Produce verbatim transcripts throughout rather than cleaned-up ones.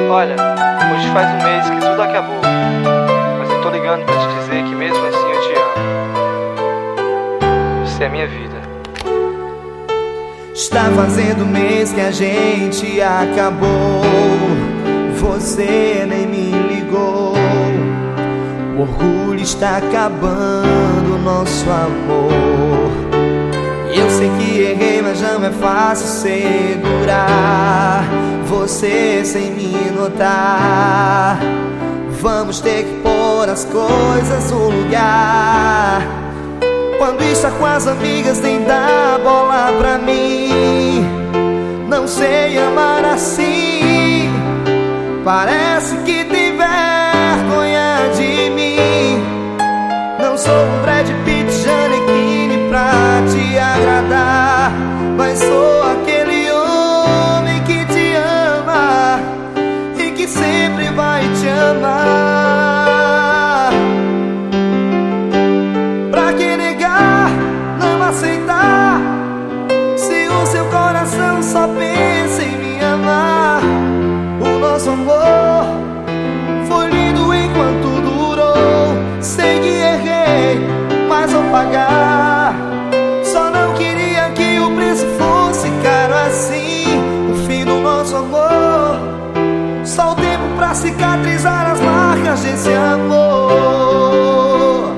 Olha, hoje faz um mês que tudo acabou, mas eu tô ligando pra te dizer que mesmo assim eu te amo. Você é a minha vida. Está fazendo um mês que a gente acabou, você nem me ligou. O orgulho está acabando o nosso amor. Eu sei que errei, mas não é fácil segurar você sem me notar. Vamos ter que pôr as coisas no lugar. Quando está com as amigas, nem dá bola pra mim. Não sei amar assim. Parece que tem vergonha de mim. Não sou um Brad Pitt, Janequine pra te agradar, mas sou aquele homem que te ama e que sempre vai te amar. Pra que negar, não aceitar, se o seu coração só pensa em me amar? O nosso amor foi lindo enquanto durou. Sei que errei, mas vou pagar. Só não queria que o preço fosse caro assim. O fim do nosso amor, só o tempo pra cicatrizar as marcas desse amor.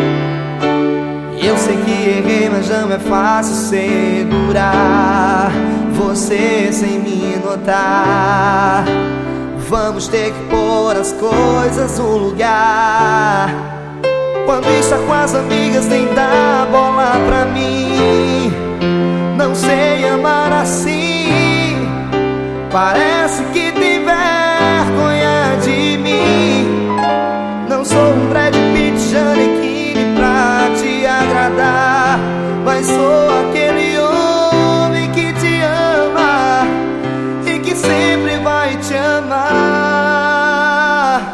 Eu sei que errei, mas não é fácil segurar você sem me notar. Vamos ter que pôr as coisas no lugar. Quando está com as amigas, nem dá bola pra mim. Não sei amar assim. Parece que tem vergonha de mim. Não sou um Brad Pitt, Janequine pra te agradar, mas sou aquele homem que te ama e que sempre vai te amar.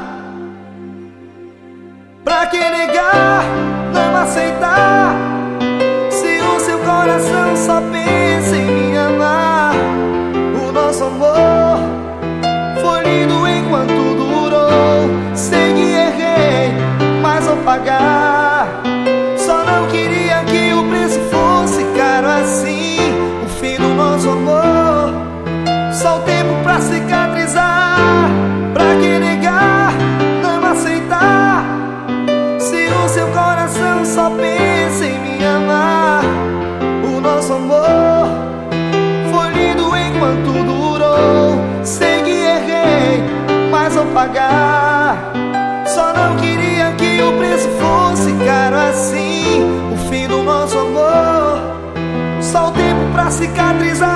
Pra que negar, não aceitar, se o seu coração só pensa em me amar? O nosso amor foi lindo enquanto durou. Sei que errei, mas vou pagar. Só não queria que o preço fosse caro assim. O fim do nosso amor, só o tempo pra cicatrizar. Pra que negar, não aceitar, se o seu coração só pensa em me amar? O nosso amor foi lindo enquanto durou. Sei que errei, mas vou pagar. Só não queria que o preço fosse caro assim. O fim do nosso amor, só o tempo pra cicatrizar.